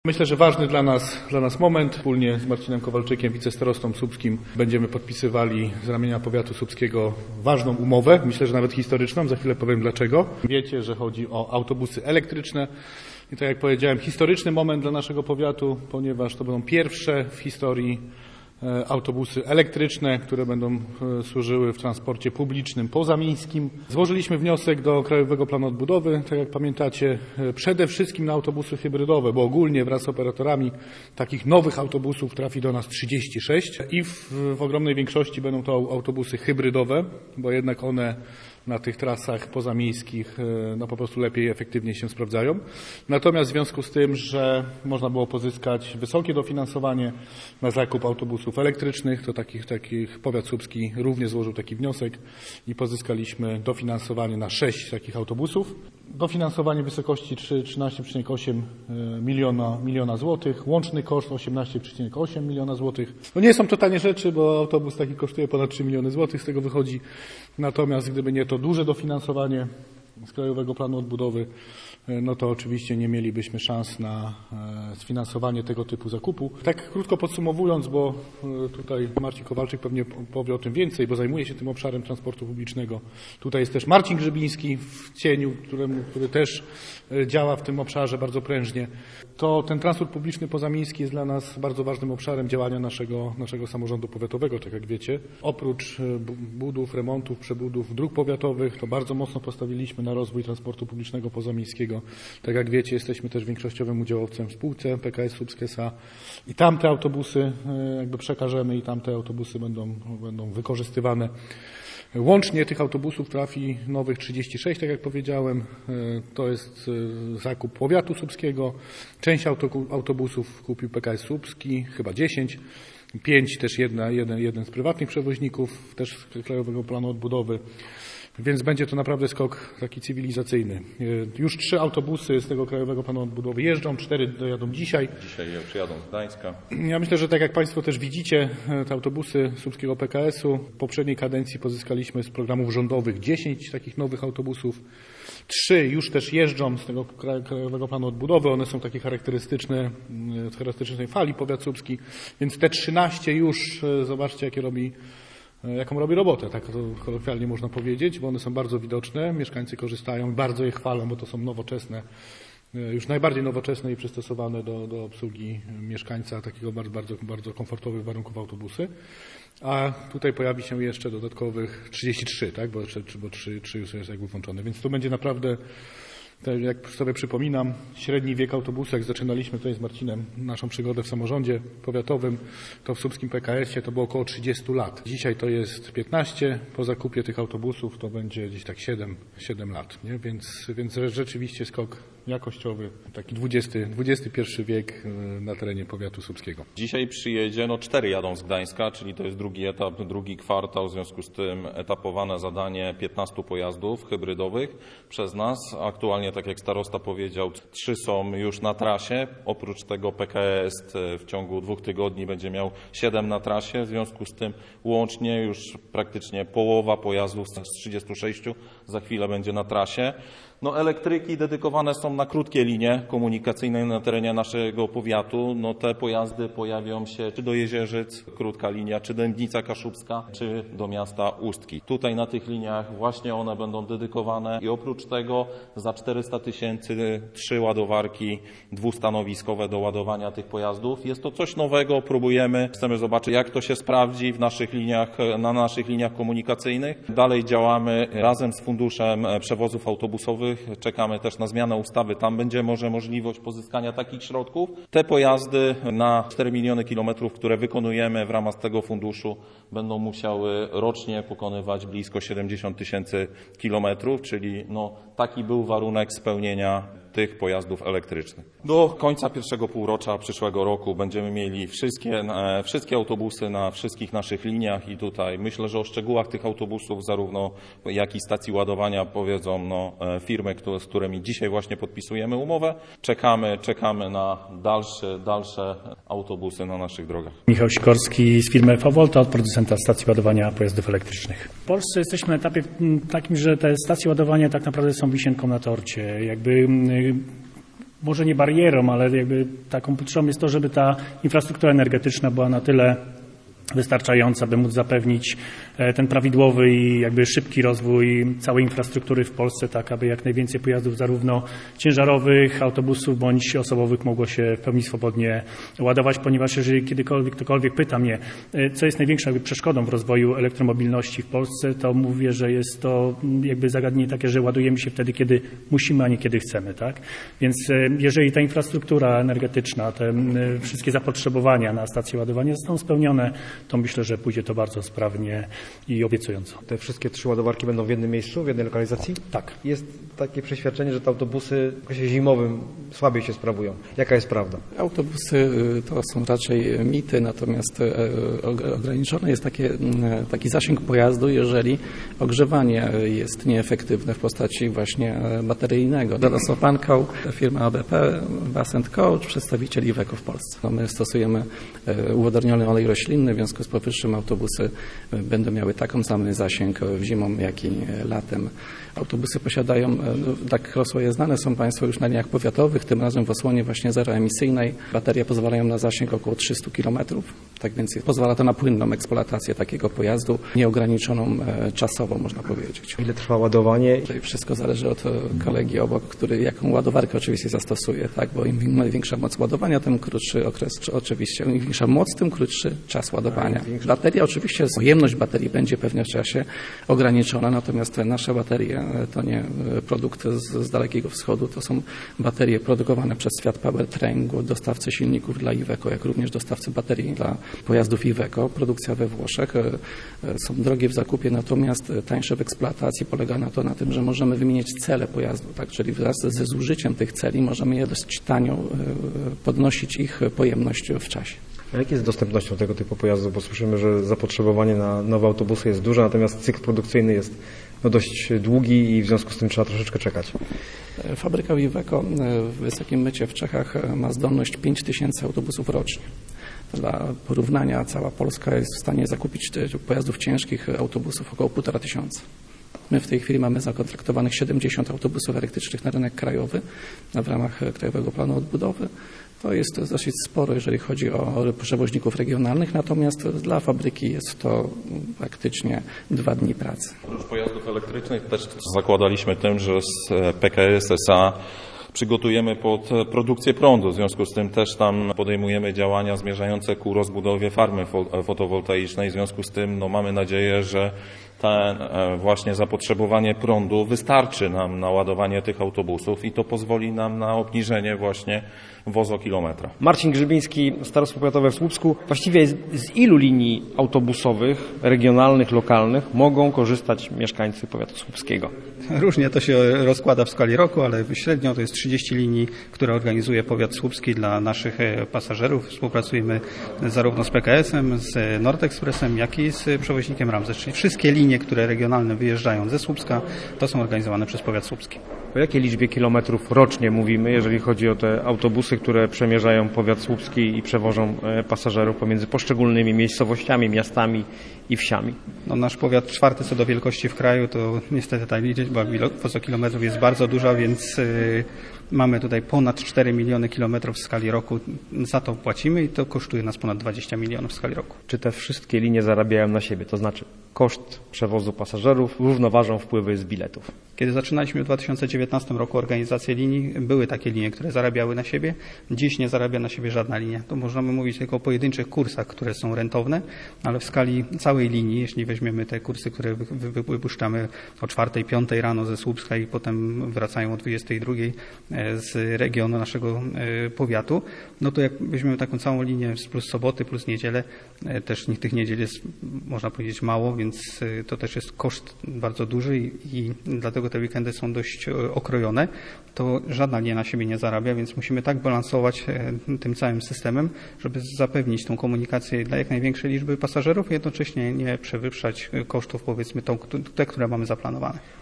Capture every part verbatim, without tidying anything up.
Myślę, że ważny dla nas, dla nas moment. Wspólnie z Marcinem Kowalczykiem, wicestarostą słupskim, będziemy podpisywali z ramienia powiatu słupskiego ważną umowę. Myślę, że nawet historyczną. Za chwilę powiem dlaczego. Wiecie, że chodzi o autobusy elektryczne. I tak jak powiedziałem, historyczny moment dla naszego powiatu, ponieważ to będą pierwsze w historii autobusy elektryczne, które będą służyły w transporcie publicznym pozamiejskim. Złożyliśmy wniosek do Krajowego Planu Odbudowy, tak jak pamiętacie, przede wszystkim na autobusy hybrydowe, bo ogólnie wraz z operatorami takich nowych autobusów trafi do nas trzydzieści sześć i w, w ogromnej większości będą to autobusy hybrydowe, bo jednak one na tych trasach pozamiejskich no po prostu lepiej, efektywniej się sprawdzają. Natomiast w związku z tym, że można było pozyskać wysokie dofinansowanie na zakup autobusów elektrycznych, to takich, takich powiat słupski również złożył taki wniosek i pozyskaliśmy dofinansowanie na sześć takich autobusów. Dofinansowanie w wysokości trzynaście przecinek osiem miliona, miliona złotych, łączny koszt osiemnaście przecinek osiem miliona złotych. No nie są to tanie rzeczy, bo autobus taki kosztuje ponad trzy miliony złotych, z tego wychodzi. Natomiast gdyby nie to duże dofinansowanie z Krajowego Planu Odbudowy, no to oczywiście nie mielibyśmy szans na sfinansowanie tego typu zakupu. Tak krótko podsumowując, bo tutaj Marcin Kowalczyk pewnie powie o tym więcej, bo zajmuje się tym obszarem transportu publicznego. Tutaj jest też Marcin Grzybiński w cieniu, któremu, który też działa w tym obszarze bardzo prężnie. To ten transport publiczny pozamiejski jest dla nas bardzo ważnym obszarem działania naszego, naszego samorządu powiatowego, tak jak wiecie. Oprócz budów, remontów, przebudów dróg powiatowych, to bardzo mocno postawiliśmy na rozwój transportu publicznego pozamiejskiego. Tak jak wiecie, jesteśmy też większościowym udziałowcem w spółce P K S Słupsk S A i tamte autobusy jakby przekażemy i tamte autobusy będą, będą wykorzystywane. Łącznie tych autobusów trafi nowych trzydzieści sześć, tak jak powiedziałem. To jest zakup powiatu słupskiego. Część autobusów kupił P K S Słupski, chyba dziesięć. Pięć też jedna, jeden, jeden z prywatnych przewoźników, też z Krajowego Planu Odbudowy. Więc będzie to naprawdę skok taki cywilizacyjny. Już trzy autobusy z tego Krajowego Planu Odbudowy jeżdżą, cztery dojadą dzisiaj. Dzisiaj przyjadą z Gdańska. Ja myślę, że tak jak Państwo też widzicie, te autobusy słupskiego P K S u w poprzedniej kadencji pozyskaliśmy z programów rządowych dziesięć takich nowych autobusów. Trzy już też jeżdżą z tego Krajowego Planu Odbudowy. One są takie charakterystyczne, charakterystycznej fali powiat słupski. Więc te trzynaście już, zobaczcie jakie robi jaką robi robotę, tak to kolokwialnie można powiedzieć, bo one są bardzo widoczne, mieszkańcy korzystają, bardzo je chwalą, bo to są nowoczesne, już najbardziej nowoczesne i przystosowane do, do obsługi mieszkańca, takiego bardzo, bardzo, bardzo komfortowych warunków autobusy. A tutaj pojawi się jeszcze dodatkowych trzydzieści trzy, tak, bo, jeszcze, bo trzy, trzy już jest jakby włączone, więc tu będzie naprawdę, jak sobie przypominam, średni wiek autobusu, jak zaczynaliśmy tutaj z Marcinem naszą przygodę w samorządzie powiatowym, to w słupskim P K S ie to było około trzydzieści lat. Dzisiaj to jest piętnaście, po zakupie tych autobusów to będzie gdzieś tak siedem, siedem lat, nie? Więc, więc rzeczywiście skok jakościowy, taki dwudziesty, dwudziesty pierwszy wiek na terenie powiatu słupskiego. Dzisiaj przyjedzie, no cztery jadą z Gdańska, czyli to jest drugi etap, drugi kwartał, w związku z tym etapowane zadanie piętnastu pojazdów hybrydowych przez nas. Aktualnie, tak jak starosta powiedział, trzy są już na trasie. Oprócz tego P K S w ciągu dwóch tygodni będzie miał siedem na trasie. W związku z tym łącznie już praktycznie połowa pojazdów z trzydziestu sześciu za chwilę będzie na trasie. No, elektryki dedykowane są na krótkie linie komunikacyjne na terenie naszego powiatu. No, te pojazdy pojawią się czy do Jezierzyc, krótka linia, czy do Dębnica Kaszubska, czy do miasta Ustki. Tutaj na tych liniach właśnie one będą dedykowane i oprócz tego za czterysta tysięcy trzy ładowarki dwustanowiskowe do ładowania tych pojazdów. Jest to coś nowego, próbujemy, chcemy zobaczyć jak to się sprawdzi w naszych liniach, na naszych liniach komunikacyjnych. Dalej działamy razem z Funduszem Przewozów Autobusowych. Czekamy też na zmianę ustawy. Tam będzie może możliwość pozyskania takich środków. Te pojazdy na cztery miliony kilometrów, które wykonujemy w ramach tego funduszu, będą musiały rocznie pokonywać blisko siedemdziesiąt tysięcy kilometrów, czyli no, taki był warunek spełnienia tych pojazdów elektrycznych. Do końca pierwszego półrocza przyszłego roku będziemy mieli wszystkie, wszystkie autobusy na wszystkich naszych liniach i tutaj myślę, że o szczegółach tych autobusów zarówno jak i stacji ładowania powiedzą no, firmy, które, z którymi dzisiaj właśnie podpisujemy umowę. Czekamy, czekamy na dalsze, dalsze autobusy na naszych drogach. Michał Sikorski z firmy Favolta, od producenta stacji ładowania pojazdów elektrycznych. W Polsce jesteśmy na etapie takim, że te stacje ładowania tak naprawdę są wisienką na torcie. Jakby może nie barierą, ale jakby taką potrzebą jest to, żeby ta infrastruktura energetyczna była na tyle wystarczająca, by móc zapewnić ten prawidłowy i jakby szybki rozwój całej infrastruktury w Polsce, tak aby jak najwięcej pojazdów zarówno ciężarowych, autobusów bądź osobowych mogło się w pełni swobodnie ładować, ponieważ jeżeli kiedykolwiek ktokolwiek pyta mnie, co jest największą jakby przeszkodą w rozwoju elektromobilności w Polsce, to mówię, że jest to jakby zagadnienie takie, że ładujemy się wtedy, kiedy musimy, a nie kiedy chcemy, tak? Więc jeżeli ta infrastruktura energetyczna, te wszystkie zapotrzebowania na stacje ładowania zostaną spełnione, to myślę, że pójdzie to bardzo sprawnie i obiecująco. Te wszystkie trzy ładowarki będą w jednym miejscu, w jednej lokalizacji? Tak. Jest takie przeświadczenie, że te autobusy w okresie zimowym słabiej się sprawują. Jaka jest prawda? Autobusy to są raczej mity, natomiast ograniczony jest takie, taki zasięg pojazdu, jeżeli ogrzewanie jest nieefektywne w postaci właśnie bateryjnego. Teraz opanką firma A B P, Bus and Coach, przedstawiciel Iveco w Polsce. No my stosujemy uwodorniony olej roślinny, w związku z powyższym autobusy będą miały taką samą zasięg zimą, jak i latem. Autobusy posiadają, tak swoje znane są Państwo już na liniach powiatowych, tym razem w osłonie właśnie zeroemisyjnej. Baterie pozwalają na zasięg około trzysta kilometrów, tak więc pozwala to na płynną eksploatację takiego pojazdu, nieograniczoną czasowo, można powiedzieć. Ile trwa ładowanie? Tutaj wszystko zależy od kolegi obok, który jaką ładowarkę oczywiście zastosuje, tak, bo im większa moc ładowania, tym krótszy okres, oczywiście, im większa moc, tym krótszy czas ładowania. Bateria oczywiście, pojemność baterii będzie pewnie w czasie ograniczona, natomiast te nasze baterie to nie produkt z, z Dalekiego Wschodu, to są baterie produkowane przez Fiat Powertrain, dostawcy silników dla Iveco, jak również dostawcy baterii dla pojazdów Iveco. Produkcja we Włoszech, są drogie w zakupie, natomiast tańsze w eksploatacji. Polega na to na tym, że możemy wymieniać cele pojazdu, tak? Czyli wraz ze zużyciem tych celi możemy je dość tanio podnosić ich pojemność w czasie. A jak jest z dostępnością tego typu pojazdów? Bo słyszymy, że zapotrzebowanie na nowe autobusy jest duże, natomiast cykl produkcyjny jest no dość długi i w związku z tym trzeba troszeczkę czekać. Fabryka Iveco w Wysokim Mycie w Czechach ma zdolność pięć tysięcy autobusów rocznie. Dla porównania cała Polska jest w stanie zakupić pojazdów ciężkich, autobusów około półtora tysiąca. My w tej chwili mamy zakontraktowanych siedemdziesiąt autobusów elektrycznych na rynek krajowy w ramach Krajowego Planu Odbudowy. To jest dosyć sporo, jeżeli chodzi o przewoźników regionalnych, natomiast dla fabryki jest to praktycznie dwa dni pracy. Oprócz pojazdów elektrycznych też zakładaliśmy tym, że z P K S S A przygotujemy pod produkcję prądu. W związku z tym też tam podejmujemy działania zmierzające ku rozbudowie farmy fotowoltaicznej. W związku z tym no, mamy nadzieję, że to właśnie zapotrzebowanie prądu wystarczy nam na ładowanie tych autobusów i to pozwoli nam na obniżenie właśnie wozokilometra. Marcin Grzybiński, Starostwo Powiatowe w Słupsku. Właściwie z, z ilu linii autobusowych, regionalnych, lokalnych mogą korzystać mieszkańcy powiatu słupskiego? Różnie to się rozkłada w skali roku, ale średnio to jest trzydzieści linii, które organizuje powiat słupski dla naszych pasażerów. Współpracujemy zarówno z P K S-em, z Nordexpressem, jak i z przewoźnikiem Ramses, czyli wszystkie linie, które regionalne wyjeżdżają ze Słupska, to są organizowane przez powiat słupski. O jakiej liczbie kilometrów rocznie mówimy, jeżeli chodzi o te autobusy, które przemierzają powiat słupski i przewożą pasażerów pomiędzy poszczególnymi miejscowościami, miastami i wsiami? No, nasz powiat czwarty co do wielkości w kraju, to niestety ta liczba wozokilometrów jest bardzo duża, więc yy, mamy tutaj ponad cztery miliony kilometrów w skali roku. Za to płacimy i to kosztuje nas ponad dwadzieścia milionów w skali roku. Czy te wszystkie linie zarabiają na siebie? To znaczy koszt przewozu pasażerów równoważą wpływy z biletów? Kiedy zaczynaliśmy w dwa tysiące dziewiętnastym roku organizację linii, były takie linie, które zarabiały na siebie. Dziś nie zarabia na siebie żadna linia. To możemy mówić tylko o pojedynczych kursach, które są rentowne, ale w skali całej linii, jeśli weźmiemy te kursy, które wypuszczamy o czwartej, piątej rano ze Słupska i potem wracają o dwudziestej drugiej z regionu naszego powiatu, no to jak weźmiemy taką całą linię plus soboty, plus niedzielę, też tych niedziel jest, można powiedzieć, mało, więc to też jest koszt bardzo duży i, i dlatego te weekendy są dość okrojone, to żadna linia na siebie nie zarabia, więc musimy tak balansować tym całym systemem, żeby zapewnić tą komunikację dla jak największej liczby pasażerów i jednocześnie nie przewyższać kosztów, powiedzmy, tą, te, które mamy zaplanowane.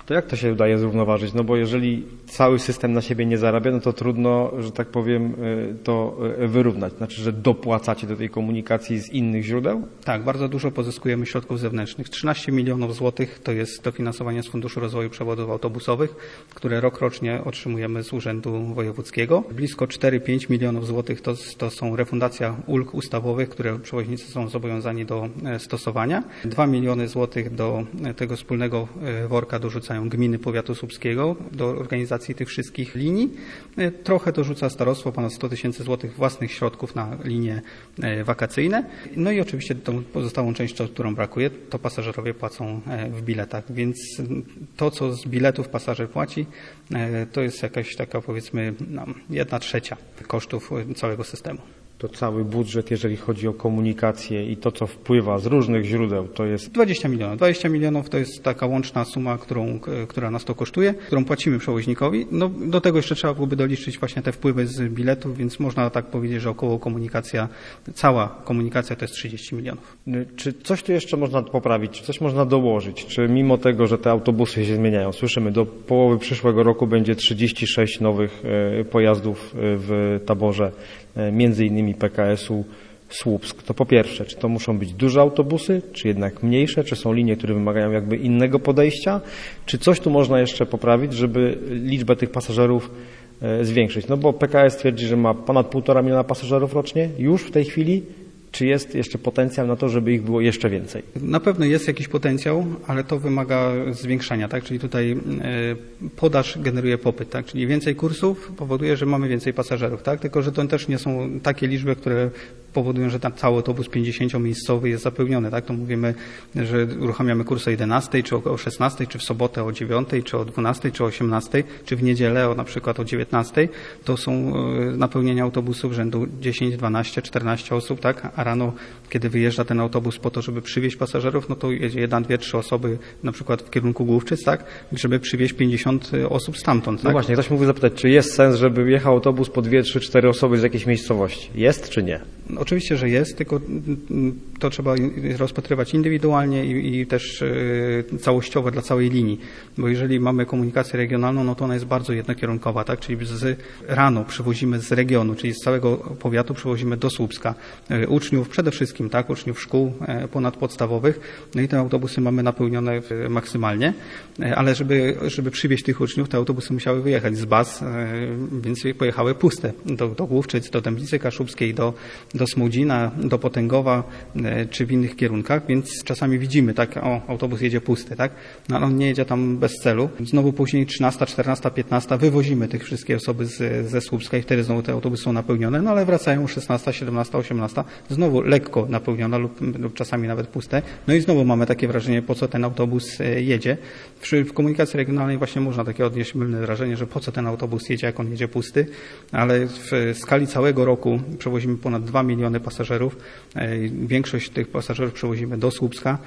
To jak to się udaje zrównoważyć? No bo jeżeli cały system na siebie nie zarabia, no to trudno, że tak powiem, to wyrównać. Znaczy, że dopłacacie do tej komunikacji z innych źródeł? Tak, bardzo dużo pozyskujemy środków zewnętrznych. trzynaście milionów złotych to jest dofinansowanie z Funduszu Rozwoju Przewozów Autobusowych, które rok rocznie otrzymujemy z Urzędu Wojewódzkiego. Blisko cztery pięć milionów złotych to, to są refundacja ulg ustawowych, które przewoźnicy są zobowiązani do stosowania. dwa miliony złotych do tego wspólnego worka dorzucają gminy powiatu słupskiego do organizacji tych wszystkich linii. Trochę dorzuca starostwo, ponad sto tysięcy złotych własnych środków na linie wakacyjne. No i oczywiście tą pozostałą część, którą brakuje, to pasażerowie płacą w biletach. Więc to, co z biletów pasażer płaci, to jest jakaś taka, powiedzmy, no, jedna trzecia kosztów całego systemu. To cały budżet, jeżeli chodzi o komunikację i to, co wpływa z różnych źródeł, to jest... dwadzieścia milionów. dwadzieścia milionów to jest taka łączna suma, którą, która nas to kosztuje, którą płacimy przewoźnikowi. No, do tego jeszcze trzeba byłoby doliczyć właśnie te wpływy z biletów, więc można tak powiedzieć, że około komunikacja, cała komunikacja to jest trzydzieści milionów. Czy coś tu jeszcze można poprawić? Czy coś można dołożyć? Czy mimo tego, że te autobusy się zmieniają, słyszymy, do połowy przyszłego roku będzie trzydzieści sześć nowych pojazdów w taborze, między innymi P K S-u Słupsk. To po pierwsze, czy to muszą być duże autobusy, czy jednak mniejsze, czy są linie, które wymagają jakby innego podejścia, czy coś tu można jeszcze poprawić, żeby liczbę tych pasażerów zwiększyć? No bo P K S twierdzi, że ma ponad półtora miliona pasażerów rocznie już w tej chwili. Czy jest jeszcze potencjał na to, żeby ich było jeszcze więcej? Na pewno jest jakiś potencjał, ale to wymaga zwiększania, tak? Czyli tutaj podaż generuje popyt, tak? Czyli więcej kursów powoduje, że mamy więcej pasażerów, tak? Tylko że to też nie są takie liczby, które powodują, że tam cały autobus pięćdziesięciomiejscowy jest zapełniony, tak? To mówimy, że uruchamiamy kurs o jedenastej, czy o szesnastej, czy w sobotę o dziewiątej, czy o dwunastej, czy o osiemnastej, czy w niedzielę o na przykład o dziewiętnastej. To są napełnienia autobusów rzędu dziesięć, dwanaście, czternaście osób, tak? A rano, kiedy wyjeżdża ten autobus po to, żeby przywieźć pasażerów, no to jedzie jedna, dwie, trzy osoby na przykład w kierunku Główczyc, tak? Żeby przywieźć pięćdziesiąt osób stamtąd, tak? No właśnie, ktoś mógł zapytać, czy jest sens, żeby jechał autobus po dwie, trzy, cztery osoby z jakiejś miejscowości? Jest czy nie? Oczywiście, że jest, tylko to trzeba rozpatrywać indywidualnie i, i też całościowo dla całej linii, bo jeżeli mamy komunikację regionalną, no to ona jest bardzo jednokierunkowa, tak? Czyli z rano przywozimy z regionu, czyli z całego powiatu przywozimy do Słupska uczniów, przede wszystkim, tak? Uczniów szkół ponadpodstawowych, no i te autobusy mamy napełnione maksymalnie, ale żeby, żeby przywieźć tych uczniów, te autobusy musiały wyjechać z baz, więc pojechały puste do, do Główczyc, do Dębicy Kaszubskiej, do do Smudzina, do Potęgowa, czy w innych kierunkach, więc czasami widzimy, tak, o, autobus jedzie pusty, tak, no ale on nie jedzie tam bez celu. Znowu później trzynasta, czternasta, piętnasta wywozimy tych wszystkie osoby z, ze Słupska i wtedy znowu te autobusy są napełnione, no ale wracają szesnasta, siedemnasta, osiemnasta, znowu lekko napełniona lub, lub czasami nawet puste. No i znowu mamy takie wrażenie, po co ten autobus jedzie. W, w komunikacji regionalnej właśnie można takie odnieść mylne wrażenie, że po co ten autobus jedzie, jak on jedzie pusty, ale w skali całego roku przewozimy ponad dwa miliony pasażerów. Większość tych pasażerów przewozimy do Słupska.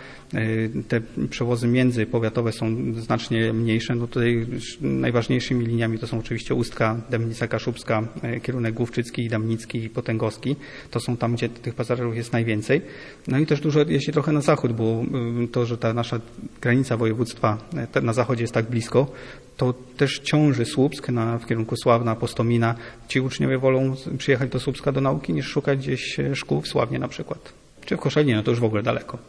Te przewozy międzypowiatowe są znacznie mniejsze. No tutaj najważniejszymi liniami to są oczywiście Ustka, Dębnica Kaszubska, kierunek Główczycki, Dębnicki i Potęgowski. To są tam, gdzie tych pasażerów jest najwięcej. No i też dużo jeździ trochę na zachód, bo to, że ta nasza granica województwa na zachodzie jest tak blisko, to też ciąży Słupsk na, w kierunku Sławna, Postomina. Ci uczniowie wolą przyjechać do Słupska do nauki niż szukać gdzieś szkół w Sławnie na przykład. Czy w Koszalinie, no to już w ogóle daleko.